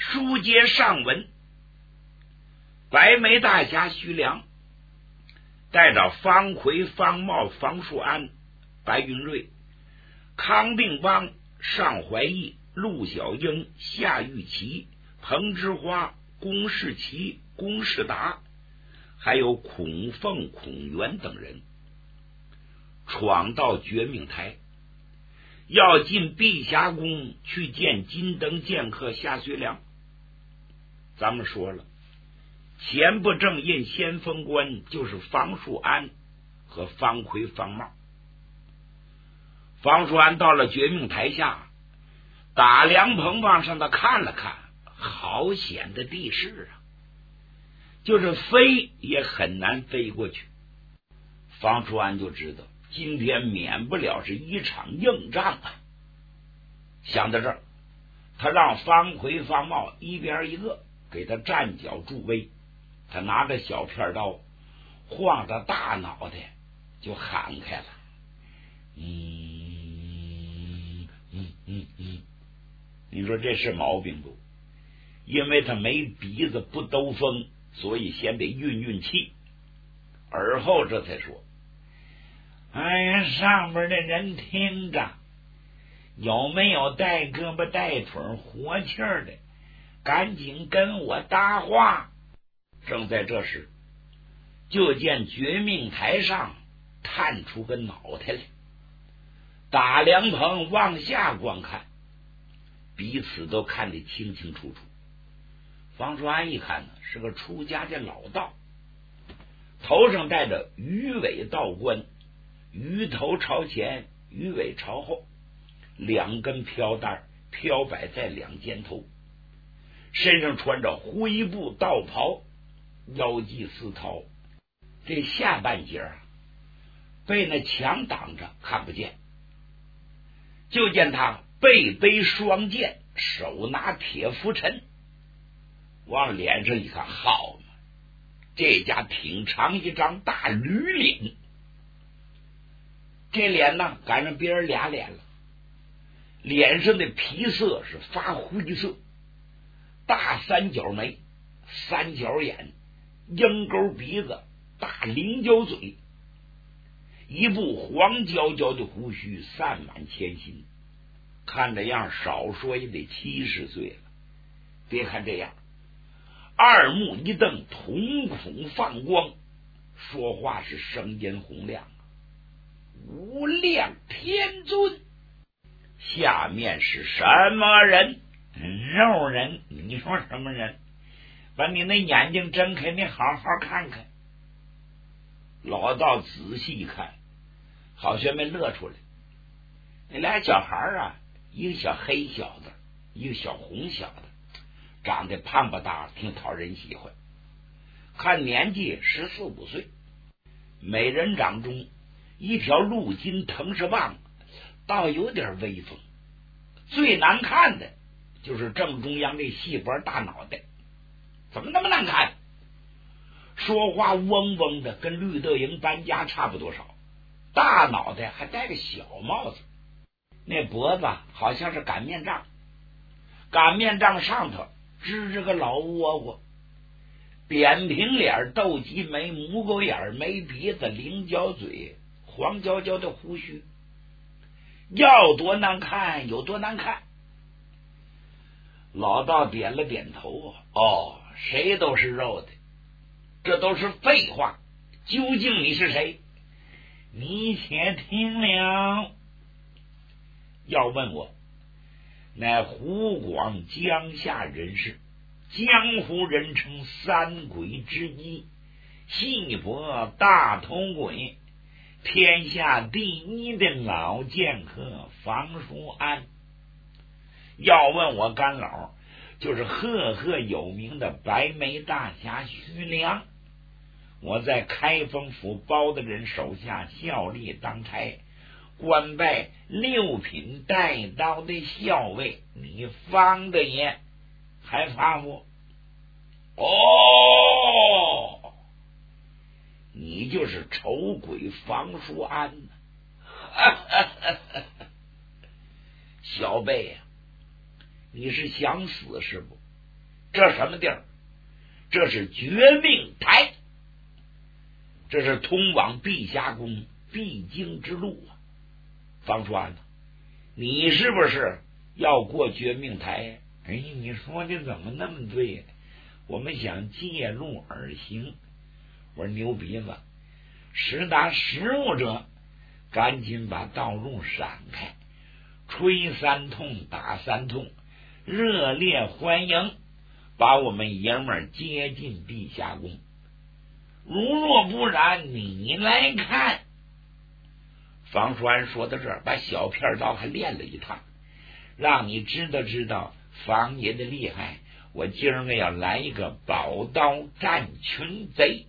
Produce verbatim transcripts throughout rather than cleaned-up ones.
书接上文，白眉大侠徐良带着方奎、方茂、方树安、白云瑞、康定邦、尚怀义、陆小英、夏玉琪、彭之花、龚世奇、龚世达，还有孔凤、孔元等人，闯到绝命台，要进碧霞宫去见金灯剑客夏学良。咱们说了，前不正印先锋官就是方树安和方奎、方茂。方树安到了绝命台下，打凉棚往上他看了看，好险的地势啊，就是飞也很难飞过去。方树安就知道今天免不了是一场硬仗啊。想到这儿，他让方奎、方茂一边一个给他站脚助威，他拿着小片刀晃着大脑袋就喊开了，嗯嗯嗯嗯，你说这是毛病不？因为他没鼻子不兜风，所以先得运运气，而后这才说，哎呀，上边的人听着，有没有带胳膊带腿活气儿的，赶紧跟我搭话。正在这时，就见绝命台上探出个脑袋来，打凉棚往下观看，彼此都看得清清楚楚。方树安一看呢，是个出家的老道，头上戴着鱼尾道冠，鱼头朝前，鱼尾朝后，两根飘带飘摆在两肩头，身上穿着灰布道袍，腰系丝绦，这下半截啊被那墙挡着看不见。就见他背背双剑，手拿铁拂尘，往脸上一看，好嘛，这家挺长一张大驴脸，这脸呢赶上别人俩脸了，脸上的皮色是发灰色，大三角眉，三角眼，鹰钩鼻子，大菱角嘴，一部黄焦焦的胡须散满前心，看这样少说也得七十岁了。别看这样，二目一瞪，瞳孔放光，说话是声音洪亮，无量天尊，下面是什么人？肉人。你说什么人？把你那眼睛睁开，你好好看看。老道仔细一看，好像没乐出来。那俩小孩啊，一个小黑小子，一个小红小子，长得胖不大，挺讨人喜欢。看年纪十四五岁，美人掌中一条鹿筋藤矢棒，倒有点威风。最难看的就是正中央这细脖大脑袋，怎么那么难看？说话嗡嗡的，跟绿豆蝇搬家差不多少。大脑袋还戴个小帽子，那脖子好像是擀面杖，擀面杖上头支着个老窝窝，扁平脸，斗鸡眉，母狗眼，没鼻子，菱角嘴，黄焦焦的胡须，要多难看有多难看。老道点了点头，哦，谁都是肉的，这都是废话，究竟你是谁？你且听了。要问我，乃湖广江夏人士，江湖人称三鬼之一，细脖大头鬼，天下第一的老剑客方书安。要问我干老，就是赫赫有名的白眉大侠徐良。我在开封府包大人手下效力当差，官拜六品带刀的校尉，你方的爷还怕不？哦，你就是丑鬼方书安呢。小辈啊，你是想死是不？ 这什么地儿？这是绝命台，这是通往碧霞宫必经之路啊！方川，你是不是要过绝命台？哎，你说的怎么那么对？我们想借路而行。我说牛鼻子，识达时务者，赶紧把道路闪开，吹三通打三通，热烈欢迎，把我们爷们儿接进碧霞宫。如若不然，你来看。方栓说到这儿，把小片刀还练了一趟，让你知道知道方爷的厉害。我今儿个要来一个宝刀战群贼。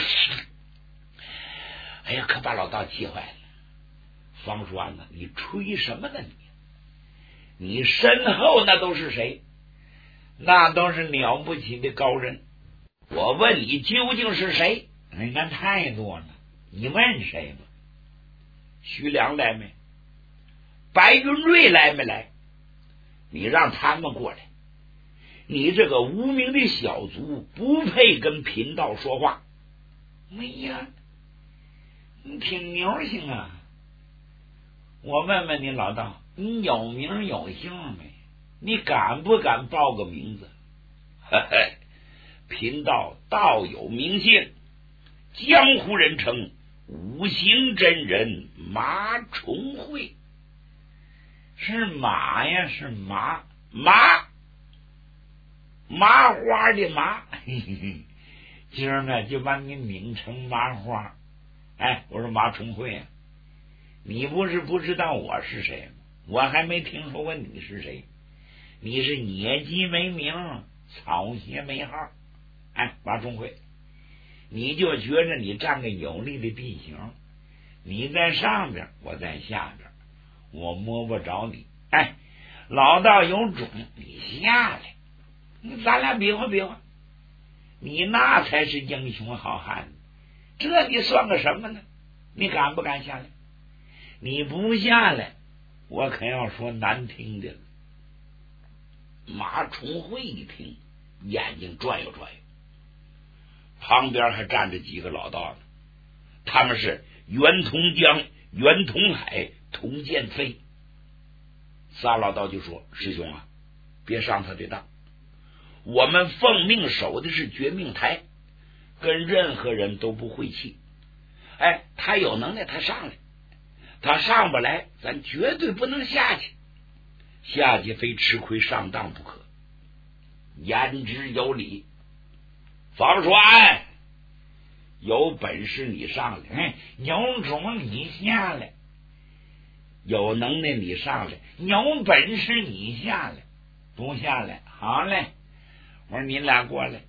哎呀，可把老道气坏了。方栓呢，你吹什么呢你？你身后那都是谁？那都是了不起的高人。我问你究竟是谁？人家太多了，你问谁吧？徐良来没？白云瑞来没来？你让他们过来。你这个无名的小卒不配跟贫道说话。哎呀，你挺牛性啊！我问问你老道，你有名有姓没？你敢不敢报个名字？嘿嘿，贫道道有名姓，江湖人称五行真人马重会。是马呀，是马马麻花的麻。嘿嘿嘿，今儿呢就把你拧成麻花。哎，我说马重会啊，你不是不知道我是谁吗？我还没听说过你是谁。你是野鸡没名，草鞋没号。哎，马重会，你就觉着你占个有利的地形，你在上边，我在下边，我摸不着你。哎，老道有种，你下来，咱俩比划比划，你那才是英雄好汉，这你算个什么呢？你敢不敢下来？你不下来，我可要说难听的了。马重会一听，眼睛转悠转悠，旁边还站着几个老道呢，他们是袁同江、袁同海、童建飞。仨老道就说：师兄啊，别上他的当，我们奉命守的是绝命台，跟任何人都不晦气。哎，他有能耐他上来，他上不来咱绝对不能下去，下去非吃亏上当不可。言之有理。方栓，有本事你上来，哎，有种你下来，有能耐你上来，有本事你下来，不下来好嘞。我说你俩过来。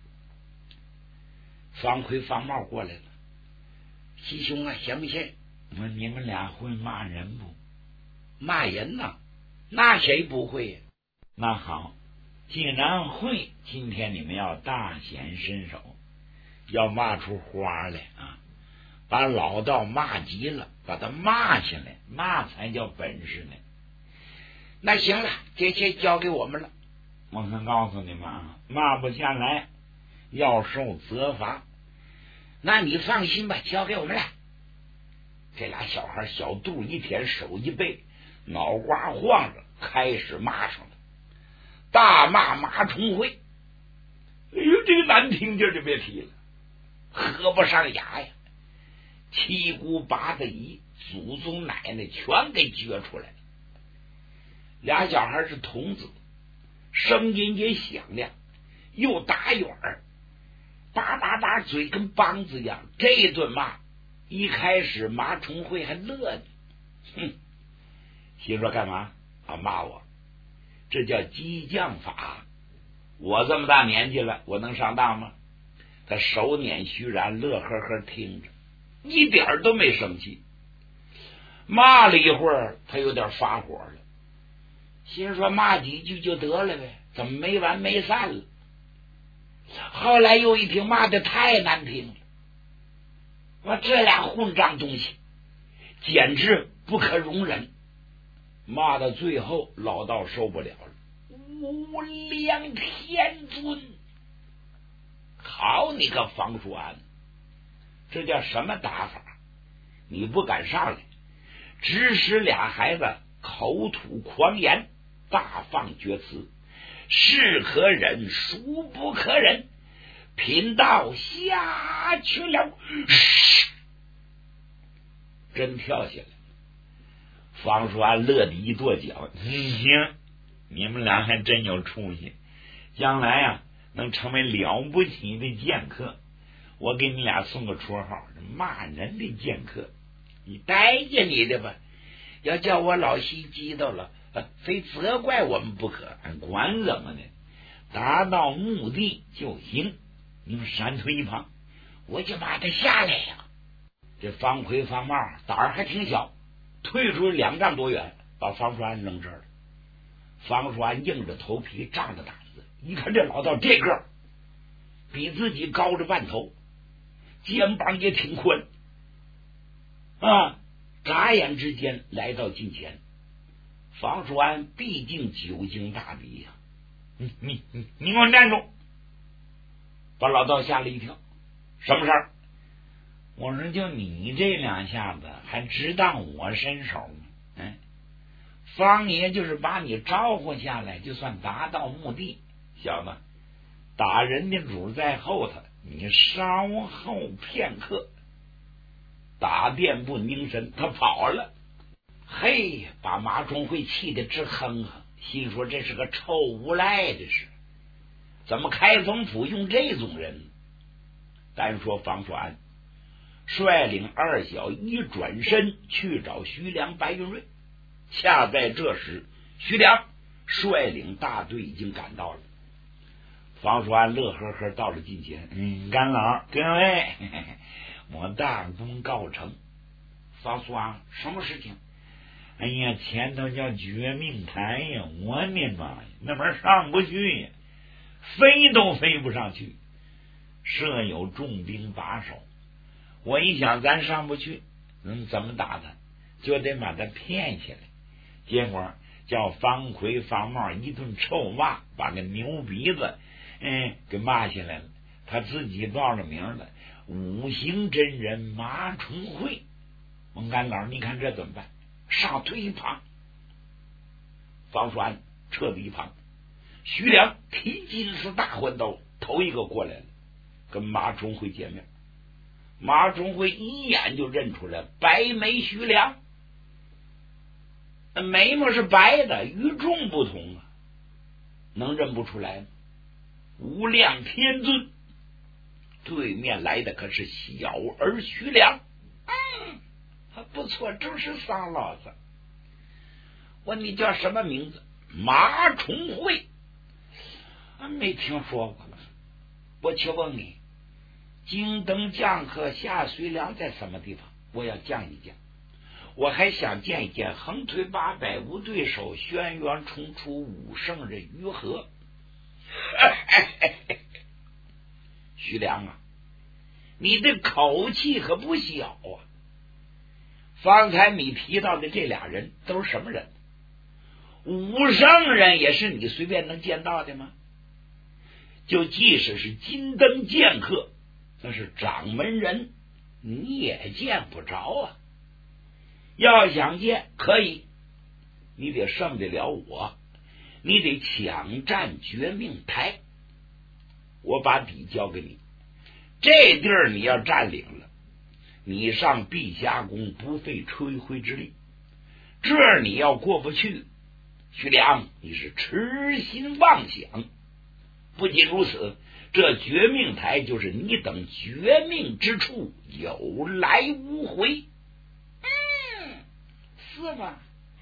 方奎、方茂过来了。师兄啊，行不行？我说你们俩会骂人不？骂人呐？那谁不会呀？那好，既然会，今天你们要大显身手，要骂出花来啊！把老道骂急了，把他骂下来，那才叫本事呢。那行了，这些交给我们了。我可告诉你们啊，骂不下来要受责罚。那你放心吧，交给我们了。这俩小孩小肚一舔，手一背，脑瓜晃着，开始骂上了，大骂马重会。哎呦，这个难听劲儿就别提了，合不上牙呀，七姑八大姨、祖宗奶奶全给撅出来了。俩小孩是童子，声音也响亮，又打远儿，叭叭叭，嘴跟梆子一样。这一顿骂，一开始马重会还乐呢，哼，心说干嘛啊？骂我？这叫激将法。我这么大年纪了，我能上当吗？他手捻虚然，乐呵呵听着，一点都没生气。骂了一会儿，他有点发火了，心说骂几句就得了呗，怎么没完没散了？后来又一听，骂的太难听了，我这俩混账东西简直不可容忍。骂到最后，老道受不了了， 无量天尊！好你个方叔安，这叫什么打法？你不敢上来，指使俩孩子口吐狂言，大放厥词，是可忍孰不可忍，贫道下去了。真跳下来，方叔安乐得一跺脚，行，你们俩还真有出息，将来啊能成为了不起的剑客。我给你俩送个绰号，骂人的剑客。你待见你的吧，要叫我老西知道了，非责怪我们不可，管怎么的，达到目的就行。你们闪退一旁，我就把他下来呀。这方奎方茂胆儿还挺小，退出两丈多远，把方叔安扔这儿了。方叔安硬着头皮，仗着胆子，一看这老道这个比自己高着半头，肩膀也挺宽啊，眨眼之间来到近前。方叔安毕竟久经大敌呀、啊，你你你你给我站住！把老道吓了一跳，什么事儿？我说就你这两下子还只当我伸手吗？嗯，方爷就是把你招呼下来，就算达到目的。小子，打人的主在后头，你稍后片刻。打电不凝神，他跑了。嘿，把马忠会气得直哼哼，心说这是个臭无赖，这是怎么开封府用这种人？单说方叔安率领二小一转身去找徐良、白云瑞，恰在这时，徐良率领大队已经赶到了。方叔安乐呵呵到了近前，嗯，干老各位，嘿嘿我大功告成。方叔安，什么事情？哎呀，前头叫绝命台呀，我的妈呀，那边上不去呀，飞都飞不上去，设有重兵把守。我一想，咱上不去，嗯，怎么打他？就得把他骗下来。结果叫方奎、方茂一顿臭骂，把个牛鼻子，嗯，给骂下来了。他自己报了名了，五行真人马重会。蒙干老，你看这怎么办？上退一旁。方叔安撤了一旁。徐良提金丝大环刀，头一个过来了，跟马重会见面。马忠辉一眼就认出来白眉徐良，眉毛是白的，与众不同啊，能认不出来吗？无量天尊对面来的可是小儿徐良，嗯，他不错，正是丧老子。问你叫什么名字？马重辉，没听说过。我且问你，金灯将和下水梁在什么地方？我要降一降。我还想见一见横推八百无对手，轩辕冲出五圣人于和。徐良啊，你的口气可不小啊！方才你提到的这俩人都是什么人？五圣人也是你随便能见到的吗？就即使是金灯剑客，那是掌门人，你也见不着啊！要想见可以，你得胜得了我，你得抢占绝命台。我把底交给你，这地儿你要占领了，你上碧霞宫不费吹灰之力。这儿你要过不去，徐良你是痴心妄想。不仅如此，这绝命台就是你等绝命之处，有来无回。嗯，是吗？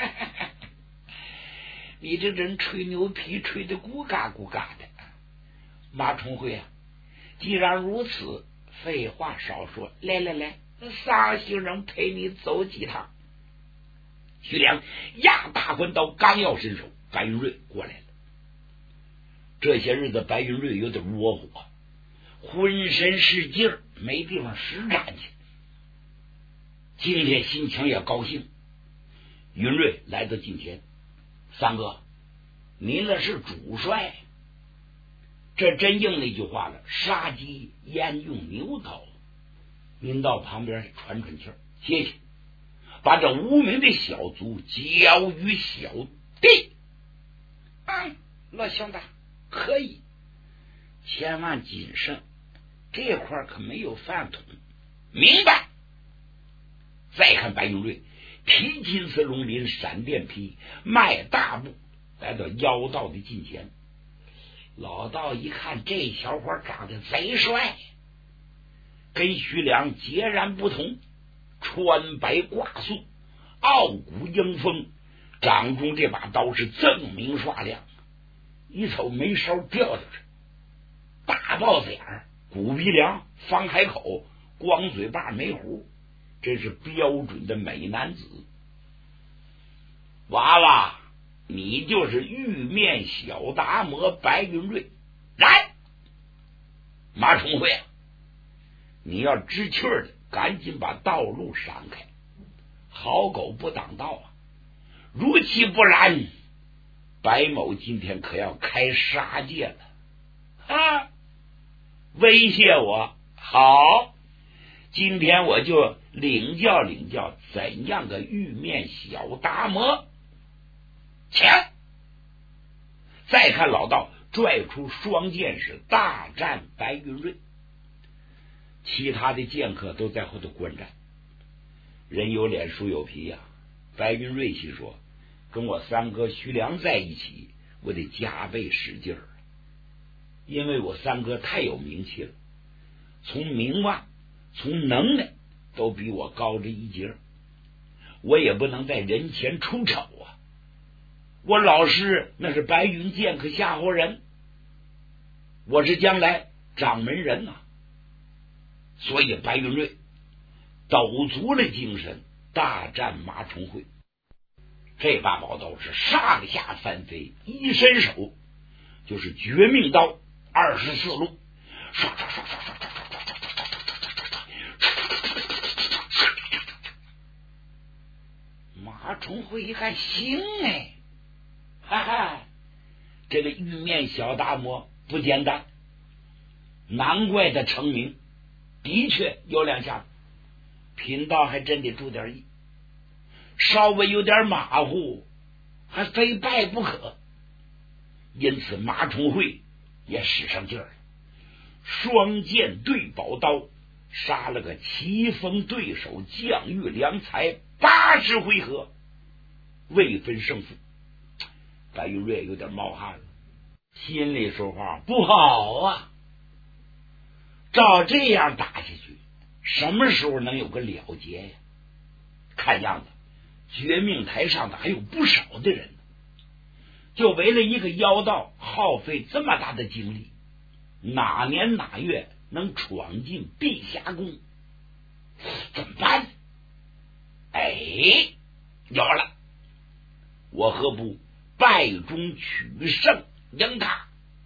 你这人吹牛皮吹得咕嘎咕嘎的。马重辉啊，既然如此，废话少说，来来来，三行人陪你走几趟。徐良压大环刀，刚要伸手，白云瑞过来了。这些日子白云瑞有点窝火，浑身是劲儿，没地方施展去。今天心情也高兴，云瑞来到近前，三哥， 您那是主帅。这真应那句话了，杀鸡焉用牛刀。您到旁边喘喘气儿，歇歇，把这无名的小卒交于小弟。哎，老兄弟可以，千万谨慎，这块可没有饭桶。明白。再看白云瑞提金丝龙鳞闪电劈，迈大步来到妖道的近前。老道一看这小伙长得贼帅，跟徐良截然不同，穿白挂素，傲骨英风，掌中这把刀是锃明刷亮，一瞅眉梢掉下去，大豹子眼儿，骨鼻梁，方海口，光嘴巴没胡，这是标准的美男子。娃娃，你就是玉面小达摩白云瑞。来，马崇会，你要知趣的赶紧把道路闪开，好狗不挡道啊！如其不然，白某今天可要开杀戒了啊！威胁我？好，今天我就领教领教怎样个玉面小达摩。前再看老道拽出双剑士大战白云瑞，其他的剑客都在后头观战。人有脸树有皮呀、啊，白云瑞心说，跟我三哥徐良在一起，我得加倍使劲儿，因为我三哥太有名气了，从名望从能耐都比我高着一截，我也不能在人前出丑啊。我老师那是白云剑客吓唬人，我是将来掌门人呐、啊。所以白云瑞抖足了精神，大战马崇会。这把宝刀是上下翻飞，一伸手就是绝命刀二十四路，刷刷刷刷刷刷刷刷刷刷刷。马崇会一看，行哎，哈哈，这个玉面小达摩不简单，难怪他成名，的确有两下子，贫道还真得注点意，稍微有点马虎，还非败不可。因此马崇会也使上劲儿了，双剑对宝刀，杀了个棋逢对手，将遇良才，八十回合未分胜负。白云瑞有点冒汗了，心里说话不好啊，照这样打下去，什么时候能有个了结呀？看样子绝命台上的还有不少的人，就为了一个妖道耗费这么大的精力，哪年哪月能闯进碧霞宫？怎么办？哎，有了，我何不败中取胜赢他？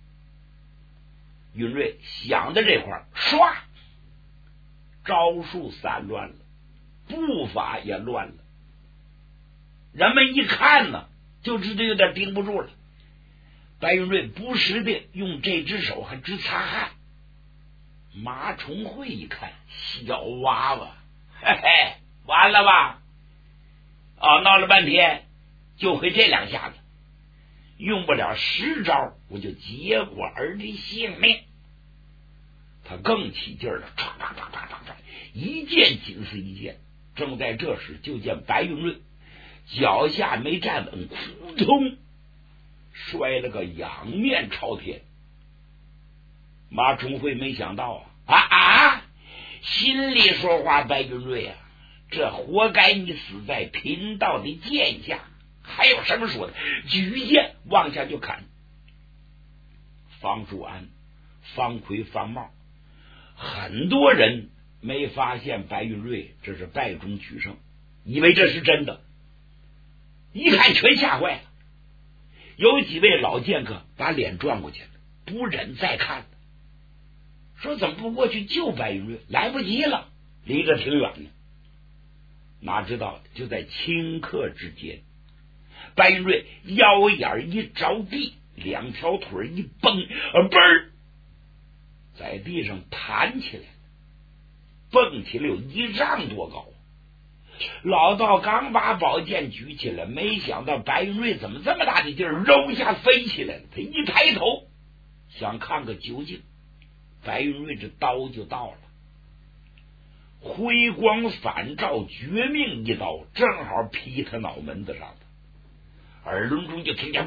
云瑞想的这块，唰，招数散乱了，步伐也乱了。人们一看呢，就知道有点顶不住了。白云瑞不时的用这只手还直擦汗。马崇会一看，小娃娃，嘿嘿，完了吧？啊，闹了半天就会这两下子，用不了十招我就结果儿的性命。他更起劲了，唰唰唰唰唰，一剑紧似一剑。正在这时，就见白云瑞脚下没站稳，扑通摔了个仰面朝天。马崇会没想到啊啊啊！心里说话，白云瑞啊，这活该你死在贫道的剑下，还有什么说的？举剑往下就砍。方树安、方奎、方茂，很多人没发现白云瑞这是败中取胜，以为这是真的，一看全吓坏了。有几位老剑客把脸转过去了，不忍再看了，说怎么不过去救白云瑞？来不及了，离得挺远的。哪知道就在顷刻之间， 白云瑞腰眼一着地，两条腿一蹦，呃，嘣儿，在地上弹起来，蹦起来有一丈多高。老道刚把宝剑举起来，没想到白云瑞怎么这么大的劲儿，揉一下飞起来了。他一抬头想看个究竟，白云瑞这刀就到了，辉光返照，绝命一刀正好劈他脑门子上的，耳轮中就听见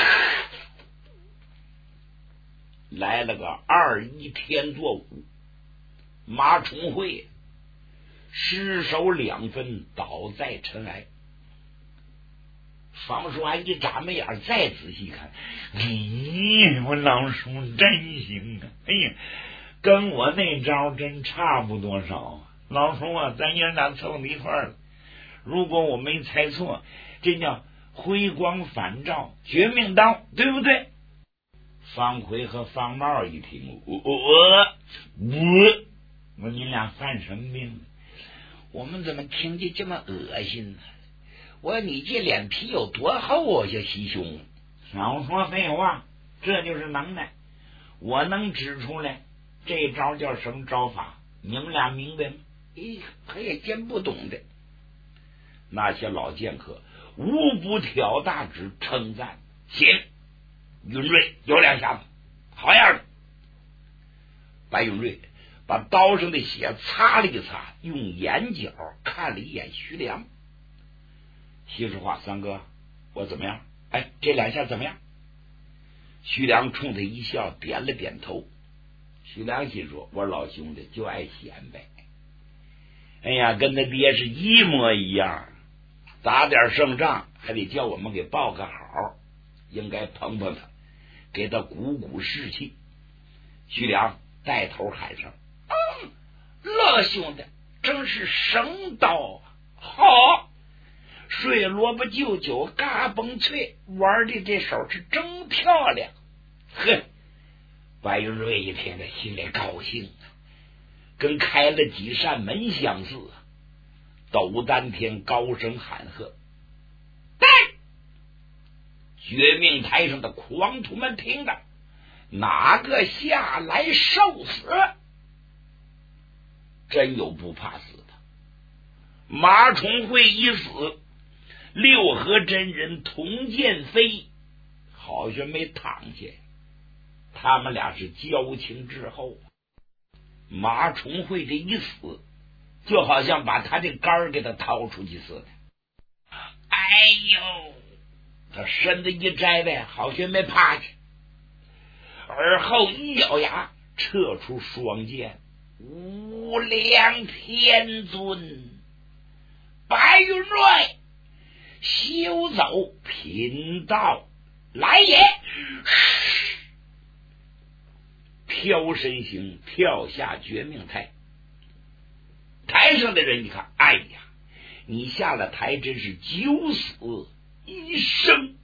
来了个二一天作五，马重会尸首两分，倒在尘埃。方叔还一眨眉眼，再仔细看，咦，我老叔真行啊！哎呀，跟我那招真差不多少啊！老叔啊，咱爷俩凑到一块儿了。如果我没猜错，这叫辉光返照绝命刀，对不对？方奎和方茂一听，我我我我你俩犯什么病？我们怎么听见这么恶心呢？我说你这脸皮有多厚啊，小西兄！少说废话，这就是能耐。我能指出来这招叫什么招法，你们俩明白吗？咦，可也真不懂的。那些老剑客无不挑大指称赞，行，云瑞有两下子，好样的。白云瑞把刀上的血擦了一擦，用眼角看了一眼徐良。稀实话，三哥，我怎么样？哎，这两下怎么样？徐良冲他一笑，点了点头。徐良心说：“我老兄弟就爱显摆，哎呀，跟他爹是一模一样，打点胜仗还得叫我们给报个好，应该捧捧他，给他鼓鼓士气。”徐良带头喊上：“嗯，乐兄弟真是神刀，好！水萝卜舅舅嘎嘣脆，玩的这手是真漂亮。”呵，白云瑞一听这心里高兴啊，跟开了几扇门相似啊。斗丹天高声喊喝：“带！”绝命台上的狂徒们听着，哪个下来受死？真有不怕死的。马重会一死，六合真人童剑飞好像没躺下，他们俩是交情之后。马重会这一死，就好像把他这杆儿给他掏出去似的。哎呦，他身子一摘呗，好像没趴下，而后一咬牙，撤出双剑。无量天尊，白云瑞，休走，贫道来也！飘身形跳下绝命台，台上的人一看，哎呀，你下了台真是九死一生。